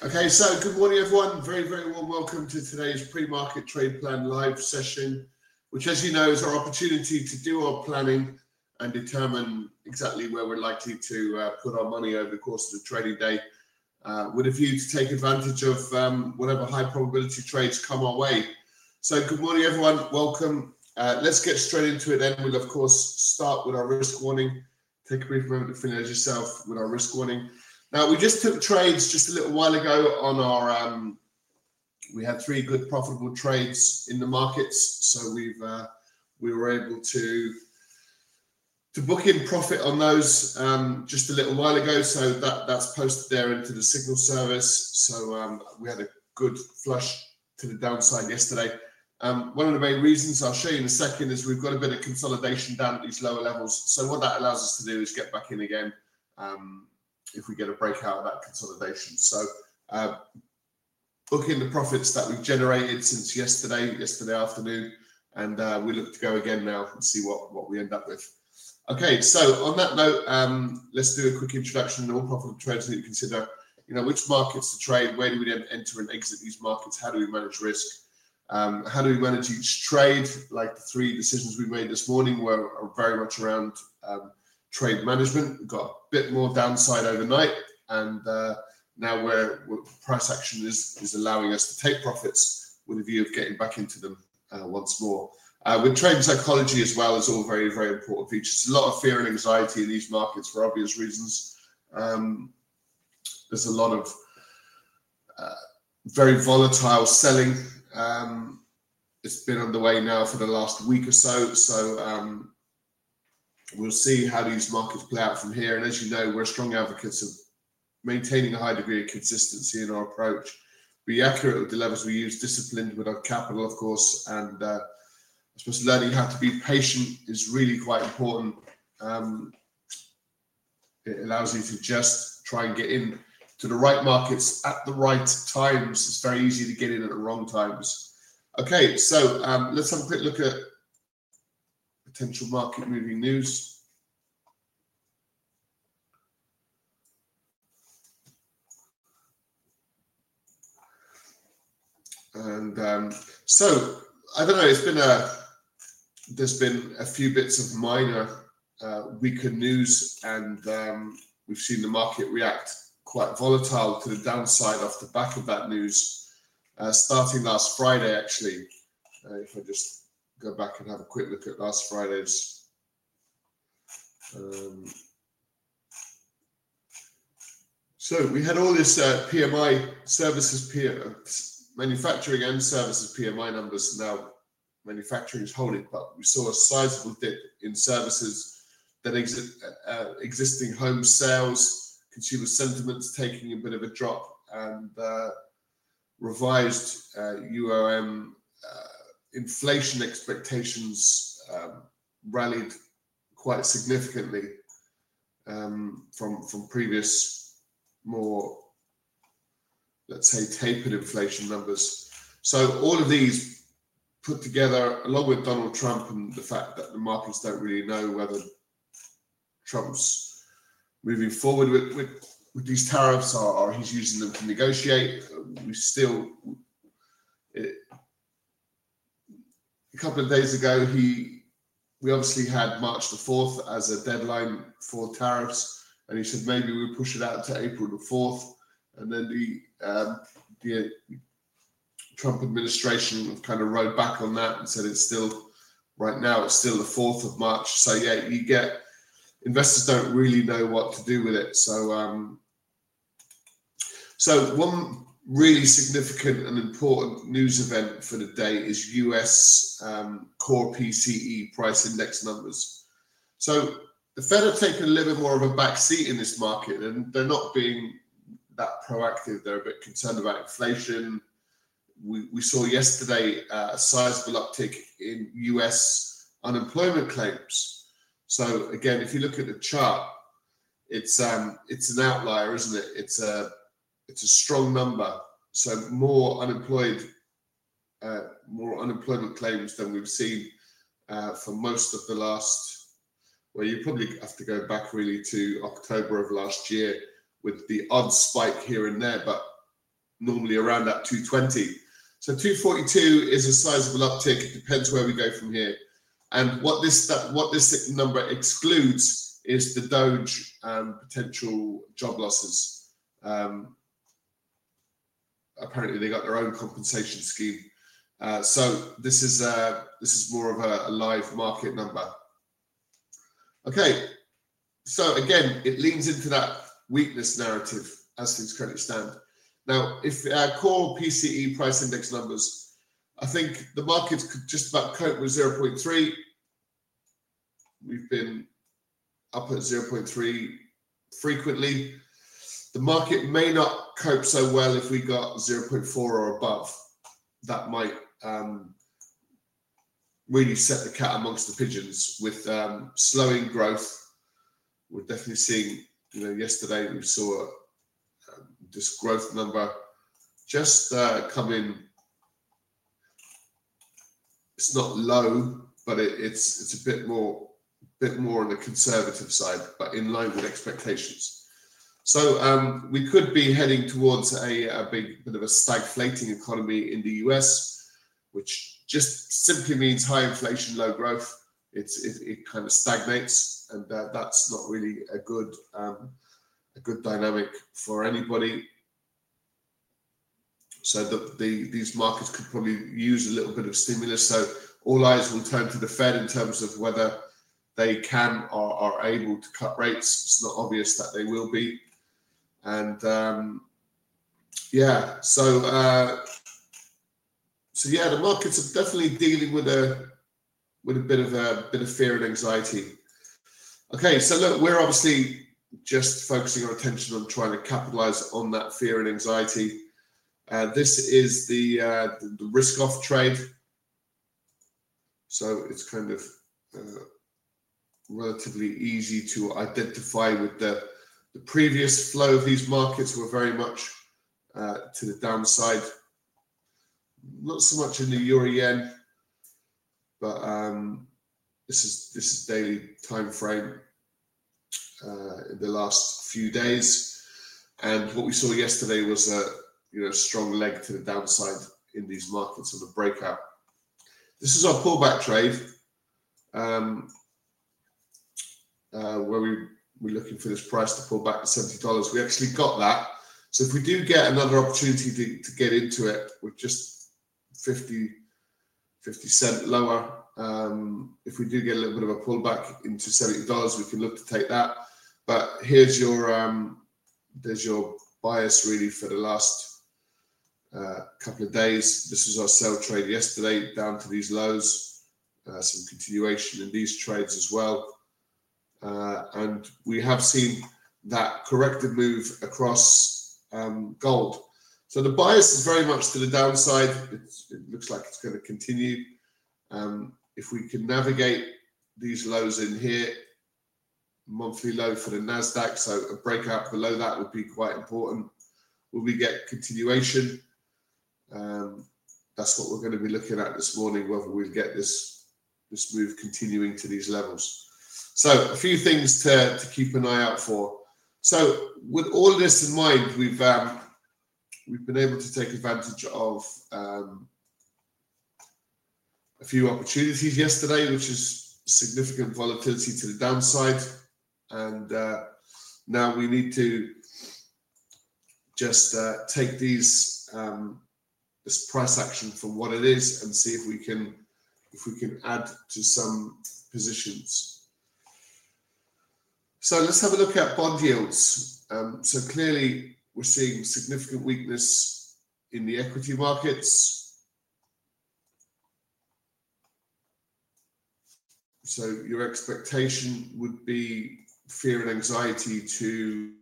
Okay, so good morning, everyone. Very, very warm welcome to today's pre-market trade plan live session, which, as you know, is our opportunity to do our planning and determine exactly where we're likely to put our money over the course of the trading day, with a view to take advantage of whatever high probability trades come our way. So good morning, everyone. Welcome. Let's get straight into it then. We'll, of course, start with our risk warning. Take a brief moment to familiarize yourself with our risk warning. Now, we just took trades just a little while ago on our, we had 3 good profitable trades in the markets. So we were able to book in profit on those just a little while ago. So that's posted there into the signal service. So we had a good flush to the downside yesterday. One of the main reasons I'll show you in a second is we've got a bit of consolidation down at these lower levels. So what that allows us to do is get back in again if we get a breakout of that consolidation. So book in the profits that we've generated since yesterday afternoon, and we look to go again now and see what we end up with. Okay, so on that note, let's do a quick introduction to all profitable trades that you consider. You know, which markets to trade, where do we then enter and exit these markets, how do we manage risk, how do we manage each trade? Like the 3 decisions we made this morning are very much around trade management. We've got a bit more downside overnight, and now where price action is allowing us to take profits with a view of getting back into them once more. With trade psychology as well is all very, very important features. A lot of fear and anxiety in these markets for obvious reasons. There's a lot of very volatile selling. It's been underway now for the last week or so. So we'll see how these markets play out from here. And as you know, we're strong advocates of maintaining a high degree of consistency in our approach. Be accurate with the levels we use, disciplined with our capital, of course, and I suppose learning how to be patient is really quite important. It allows you to just try and get in to the right markets at the right times. It's very easy to get in at the wrong times. Okay, so let's have a quick look at potential market moving news. And so I don't know. There's been a few bits of minor weaker news, and we've seen the market react quite volatile to the downside off the back of that news, starting last Friday. Actually, if I just go back and have a quick look at last Friday's. So we had all this PMI services, manufacturing and services PMI numbers. Now manufacturing is holding, but we saw a sizable dip in services, then existing home sales, consumer sentiments taking a bit of a drop, and revised UOM inflation expectations rallied quite significantly from previous more, let's say, tapered inflation numbers. So all of these put together, along with Donald Trump and the fact that the markets don't really know whether Trump's moving forward with these tariffs or he's using them to negotiate. A couple of days ago, we obviously had March the 4th as a deadline for tariffs, and he said maybe we push it out to April the 4th, and then the Trump administration kind of rode back on that and said right now it's still the 4th of March. So yeah, you get investors don't really know what to do with it. So so one really significant and important news event for the day is US core PCE price index numbers. So the Fed have taken a little bit more of a back seat in this market, and they're not being that proactive. They're a bit concerned about inflation. We saw yesterday a sizable uptick in US unemployment claims. So again, if you look at the chart, it's an outlier, isn't it? It's a strong number. So more unemployment claims than we've seen for most of the last. Well, you probably have to go back really to October of last year with the odd spike here and there, but normally around that 220. So 242 is a sizable uptick. It depends where we go from here. And what this number excludes is the Doge potential job losses. Apparently, they got their own compensation scheme. So this is more of a live market number. Okay, so again, it leans into that weakness narrative as things currently stand. Now, if core PCE price index numbers, I think the markets could just about cope with 0.3. We've been up at 0.3 frequently. The market may not cope so well if we got 0.4 or above. That might really set the cat amongst the pigeons with slowing growth. We're definitely seeing, yesterday we saw this growth number just come in. It's not low, but it's a bit more on the conservative side, but in line with expectations. So we could be heading towards a big bit of a stagflating economy in the US, which just simply means high inflation, low growth. It kind of stagnates, and that's not really a good dynamic for anybody. So these markets could probably use a little bit of stimulus. So all eyes will turn to the Fed in terms of whether they can or are able to cut rates. It's not obvious that they will be. And the markets are definitely dealing with a bit of fear and anxiety. Okay, so look, we're obviously just focusing our attention on trying to capitalize on that fear and anxiety. This is the risk-off trade. So it's kind of relatively easy to identify with the previous flow of these markets were very much to the downside. Not so much in the euro yen, but this is daily time frame in the last few days. And what we saw yesterday was a strong leg to the downside in these markets on the breakout. This is our pullback trade, where we're looking for this price to pull back to $70. We actually got that. So if we do get another opportunity to get into it with just 50 cent lower, if we do get a little bit of a pullback into $70, we can look to take that. But here's there's your bias really for the last couple of days. This was our sell trade yesterday down to these lows, some continuation in these trades as well. And we have seen that corrective move across gold. So the bias is very much to the downside. It looks like it's going to continue. If we can navigate these lows in here, monthly low for the NASDAQ, so a breakout below that would be quite important. Will we get continuation? That's what we're going to be looking at this morning, whether we'll get this move continuing to these levels. So a few things to keep an eye out for. So with all of this in mind, we've been able to take advantage of a few opportunities yesterday, which is significant volatility to the downside. And now we need to just take this price action for what it is and see if we can add to some positions. So let's have a look at bond yields. So clearly we're seeing significant weakness in the equity markets. So your expectation would be fear and anxiety to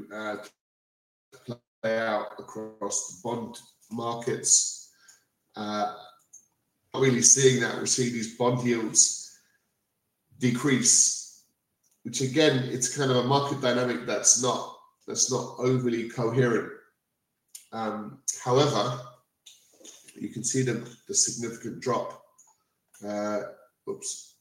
play out across the bond markets. Not really seeing that. We're seeing these bond yields decrease, which again, it's kind of a market dynamic that's not overly coherent. However, you can see the significant drop. Oops.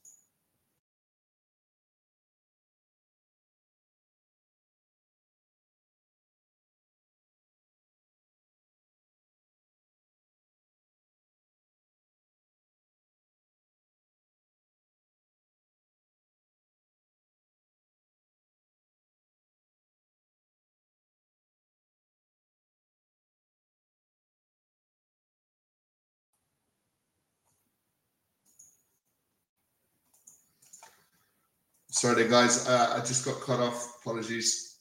Sorry there, guys. I just got cut off. Apologies.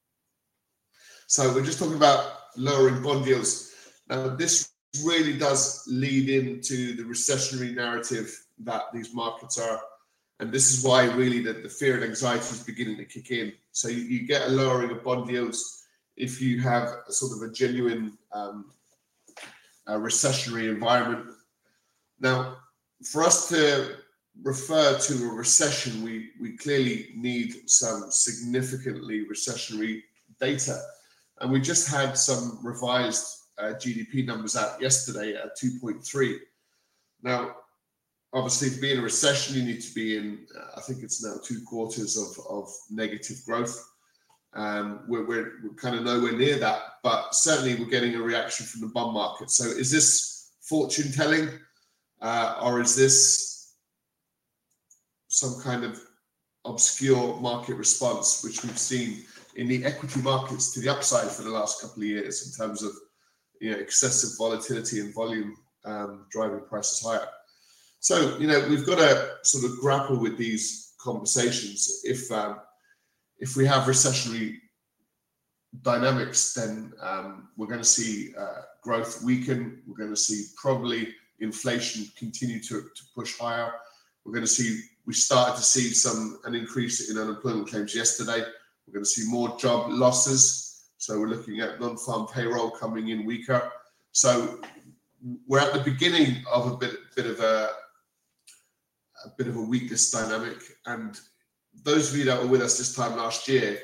So we're just talking about lowering bond yields. Now, this really does lead into the recessionary narrative that these markets are. And this is why really the fear and anxiety is beginning to kick in. So you get a lowering of bond yields if you have a sort of a genuine recessionary environment. Now, for us to refer to a recession, we clearly need some significantly recessionary data. And we just had some revised GDP numbers out yesterday at 2.3. Now, obviously, to be in a recession, you need to be in, I think it's now 2 quarters of negative growth. We're kind of nowhere near that, but certainly we're getting a reaction from the bond market. So is this fortune telling, or is this some kind of obscure market response, which we've seen in the equity markets to the upside for the last couple of years in terms of excessive volatility and volume driving prices higher? So, we've got to sort of grapple with these conversations. If we have recessionary dynamics, then we're going to see growth weaken. We're going to see probably inflation continue to push higher. We started to see an increase in unemployment claims yesterday. We're going to see more job losses. So we're looking at non-farm payroll coming in weaker. So we're at the beginning of a bit of a weakness dynamic. And those of you that were with us this time last year,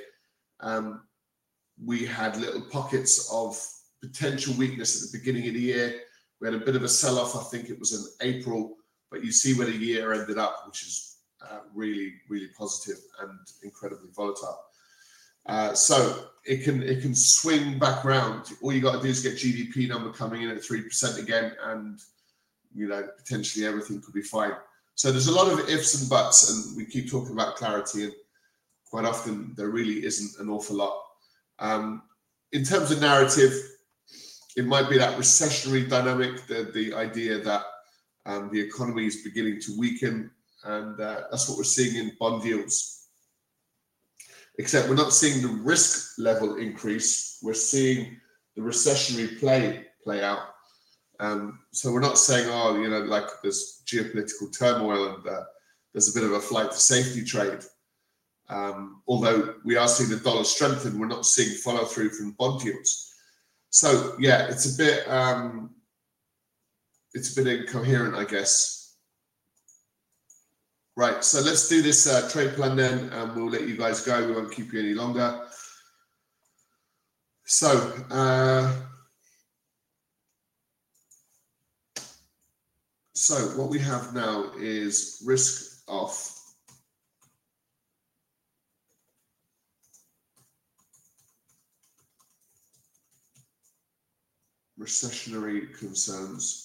we had little pockets of potential weakness at the beginning of the year. We had a bit of a sell-off, I think it was in April, but you see where the year ended up, which is really, really positive and incredibly volatile. So it can swing back around. All you got to do is get GDP number coming in at 3% again, and potentially everything could be fine. So there's a lot of ifs and buts, and we keep talking about clarity, and quite often there really isn't an awful lot. In terms of narrative, it might be that recessionary dynamic, the idea that the economy is beginning to weaken, and that's what we're seeing in bond yields. Except we're not seeing the risk level increase. We're seeing the recessionary play out. So we're not saying, like there's geopolitical turmoil and there's a bit of a flight to safety trade. Although we are seeing the dollar strengthen, we're not seeing follow through from bond yields. So yeah, it's a bit incoherent, I guess. Right, so let's do this trade plan then, and we'll let you guys go. We won't keep you any longer. So, what we have now is risk off. Recessionary concerns.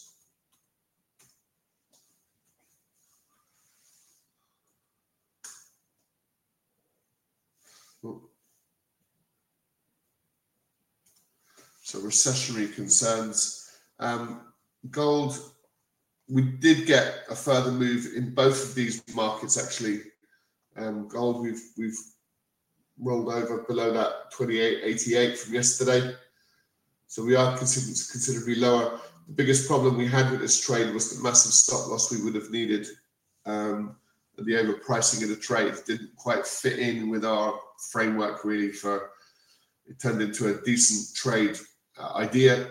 So recessionary concerns. Gold, we did get a further move in both of these markets actually. Gold, we've rolled over below that 28.88 from yesterday. So we are considerably lower. The biggest problem we had with this trade was the massive stop loss we would have needed. The overpricing of the trade didn't quite fit in with our framework really it turned into a decent trade idea.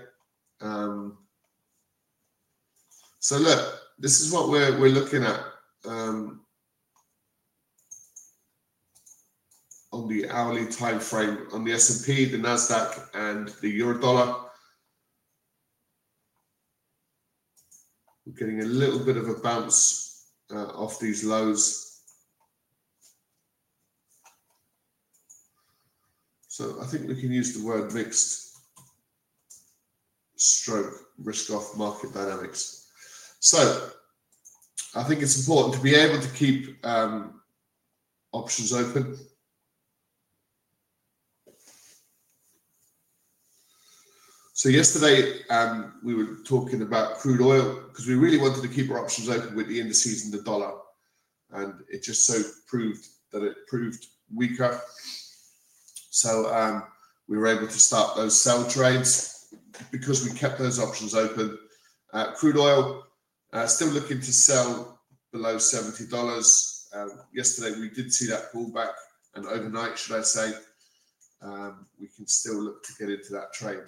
So look, this is what we're looking at on the hourly time frame on the S&P, the Nasdaq, and the euro dollar. We're getting a little bit of a bounce off these lows. So I think we can use the word mixed stroke risk off market dynamics. So I think it's important to be able to keep options open. So yesterday we were talking about crude oil because we really wanted to keep our options open with the indices and the dollar, and it just so proved that it proved weaker. So we were able to start those sell trades because we kept those options open. Crude oil, still looking to sell below $70. Yesterday we did see that pullback, and overnight, should I say, we can still look to get into that trade.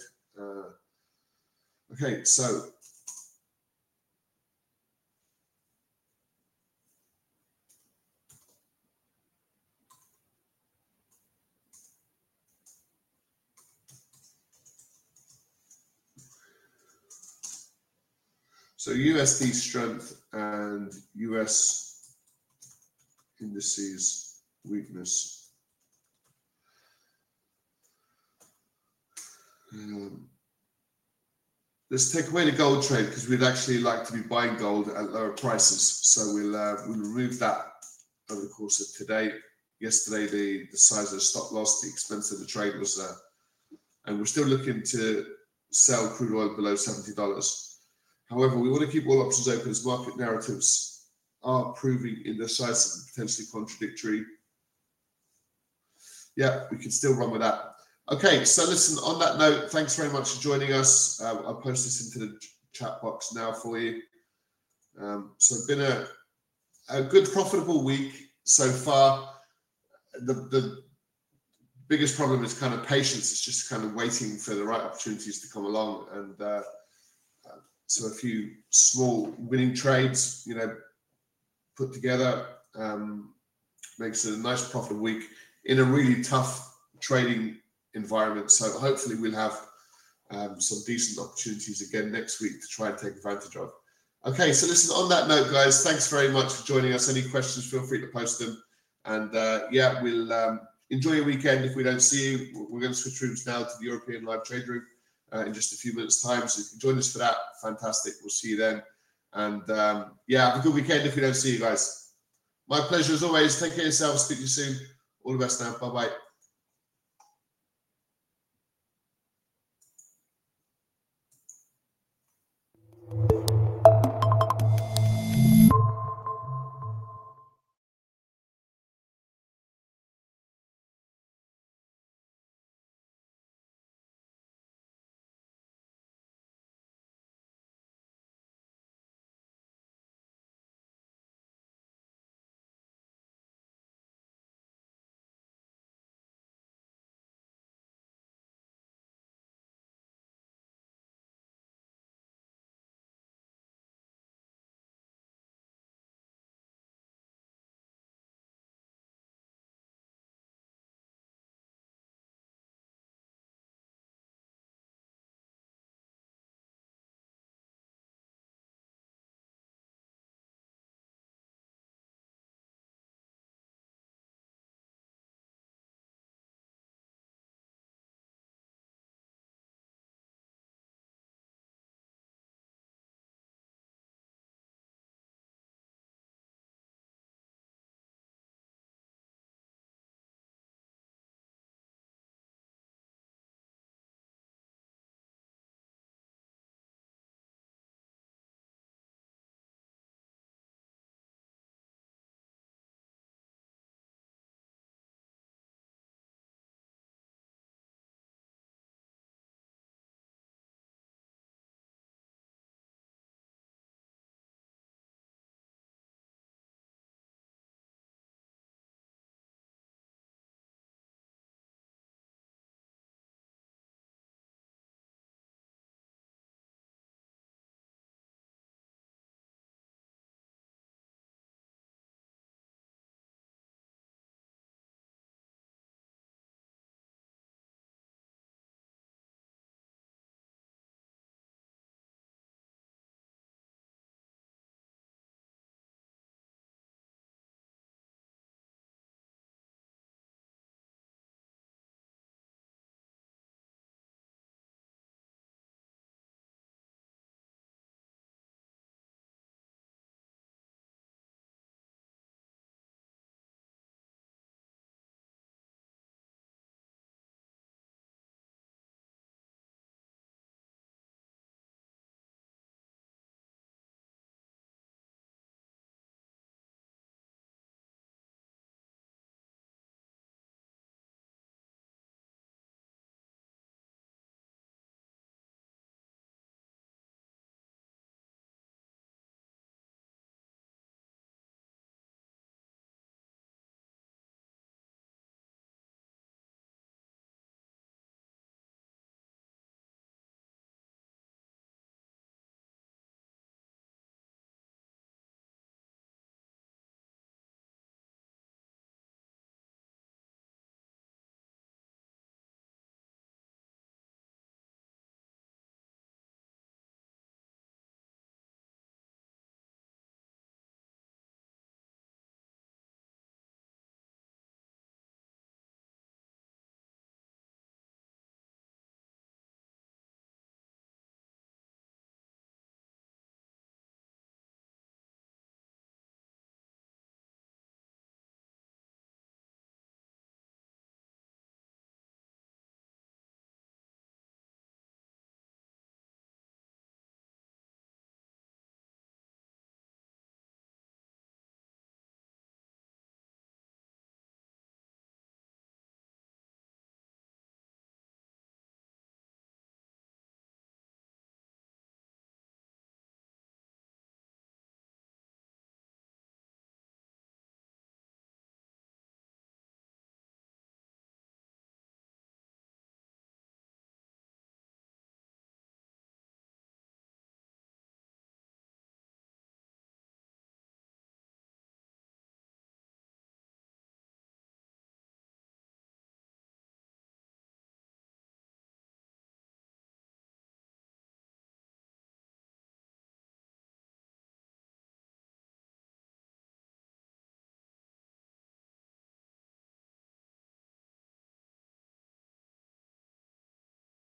Okay, so USD strength and US indices weakness. Let's take away the gold trade because we'd actually like to be buying gold at lower prices. So we'll remove that over the course of today. Yesterday, the size of the stop loss, the expense of the trade was, and we're still looking to sell crude oil below $70. However, we want to keep all options open as market narratives are proving indecisive and potentially contradictory. Yeah, we can still run with that. Okay, so listen, on that note, thanks very much for joining us. I'll post this into the chat box now for you. So it's been a good, profitable week so far. The biggest problem is kind of patience. It's just kind of waiting for the right opportunities to come along. And so a few small winning trades, put together makes it a nice, profitable week in a really tough trading environment. So hopefully we'll have some decent opportunities again next week to try and take advantage of. Okay, so listen, on that note, guys, thanks very much for joining us. Any questions, feel free to post them. And yeah, we'll enjoy your weekend. If we don't see you, we're going to switch rooms now to the European live trade room in just a few minutes' time. So if you can join us for that, fantastic. We'll see you then. And yeah, have a good weekend if we don't see you guys. My pleasure as always. Take care of yourself. Speak to you soon. All the best now. Bye-bye.